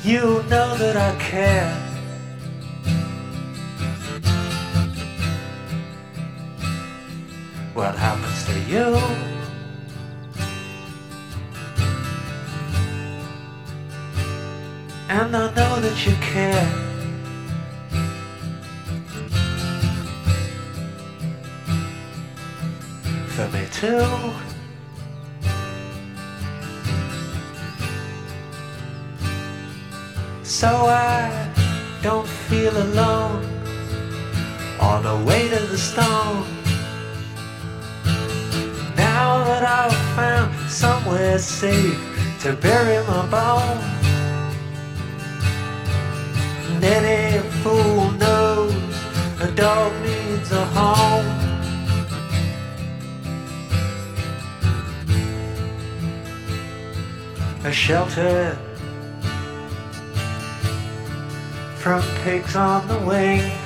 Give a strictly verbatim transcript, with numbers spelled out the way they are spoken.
You know that I care. What happens to you? And I know that you care. For me too. So I don't feel alone on the way to the stone. Now that I've found somewhere safe to bury my bones, and any fool knows a dog needs a home. A shelter from pigs on the wing.